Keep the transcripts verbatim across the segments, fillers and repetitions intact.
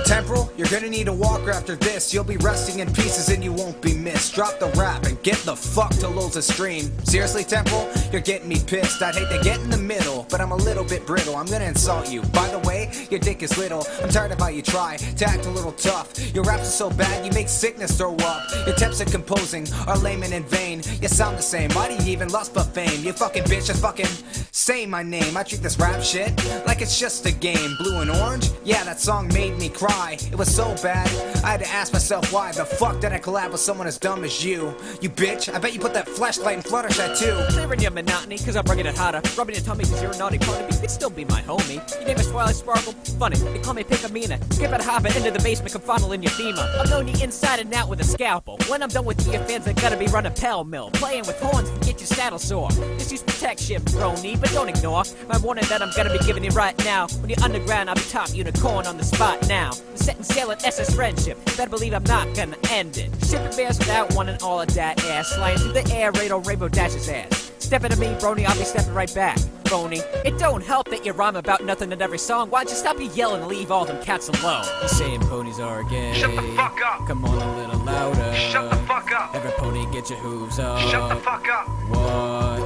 Temporal, you're gonna need a walker after this. You'll be resting in pieces and you won't be missed. Drop the rap and get the fuck to Lulza's stream. Seriously, Temporal, you're getting me pissed. I'd hate to get in the middle, but I'm a little bit brittle. I'm gonna insult you. By the way, your dick is little. I'm tired of how you try to act a little tough. Your raps are so bad, you make sickness throw up. Your attempts at composing are lame and in vain. You sound the same, why do you even lust for fame? You fucking bitch, just fucking say my name. I treat this rap shit like it's just a game. Blue and orange? Yeah, that song made me cry. It was so bad, I had to ask myself why the fuck did I collab with someone as dumb as you? You bitch, I bet you put that flashlight in Fluttershy too. Clearing your monotony, cause I'm bringing it hotter. Rubbing your tummy cause you're a naughty part of me. You could still be my homie. Your name is Twilight Sparkle. Funny, they call me Pickamina. Skip it, hop it into the basement, come funnel in your femur. I'm knowing you inside and out with a scalpel. When I'm done with you, your fans are gonna be running pell-mill. Playing with horns can get your saddle sore. Just use protection, brony, but don't ignore my warning that I'm gonna be giving you right now. When you're underground, I'll be top unicorn on the spot now. The setting sail at S S Friendship. Better believe I'm not gonna end it. Shipping bears without one and all of that ass. Flying through the air, radar rainbow dashes ass. Stepping to me, brony, I'll be stepping right back. Brony, it don't help that you rhyme about nothing in every song. Why don't you stop your yelling and leave all them cats alone? You saying ponies are gay. Shut the fuck up. Come on a little louder. Shut the fuck up. Every pony get your hooves up. Shut the fuck up. What?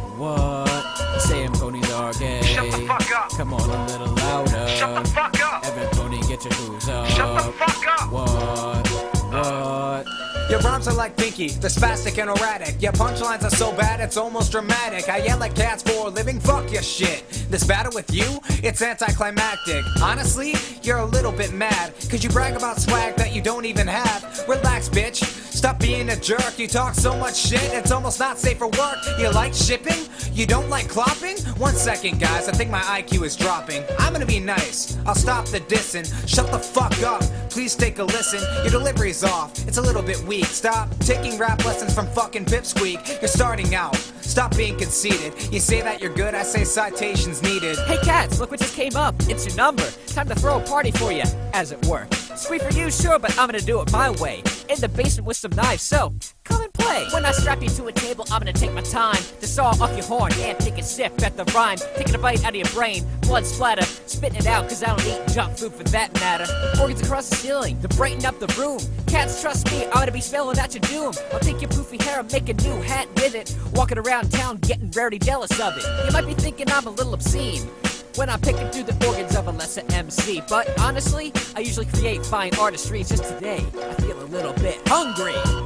What? You saying ponies are gay. Shut the fuck up. Come on a little louder. Shut the fuck up. Every pony get your hooves up. Shut the fuck up. What? What? Your rhymes are like Pinky, they're spastic and erratic. Your punchlines are so bad it's almost dramatic. I yell at cats for a living, fuck your shit. This battle with you, it's anticlimactic. Honestly, you're a little bit mad, cause you brag about swag that you don't even have. Relax, bitch, stop being a jerk. You talk so much shit, it's almost not safe for work. You like shipping? You don't like clopping? One second, guys, I think my I Q is dropping. I'm gonna be nice, I'll stop the dissing. Shut the fuck up, please take a listen. Your delivery's off, it's a little bit weak. Stop taking rap lessons from fucking Pipsqueak. You're starting out, stop being conceited. You say that you're good, I say citations needed. Hey cats, look what just came up. It's your number. Time to throw a party for you, as it were. Sweet for you, sure, but I'm gonna do it my way. In the basement with some knives, so come and play. When I strap you to a table, I'm gonna take my time to saw off your horn and take a sip at the rhyme. Taking a bite out of your brain, blood splatter, spitting it out cause I don't eat junk food for that matter. Organs across the ceiling to brighten up the room. Cats, trust me, I'm gonna be spelling out your doom. I'll take your poofy hair and make a new hat with it. Walking around town getting rarely jealous of it. You might be thinking I'm a little obscene when I'm picking through the organs of a lesser M C. But honestly, I usually create fine artistry. Just today, I feel a little bit hungry.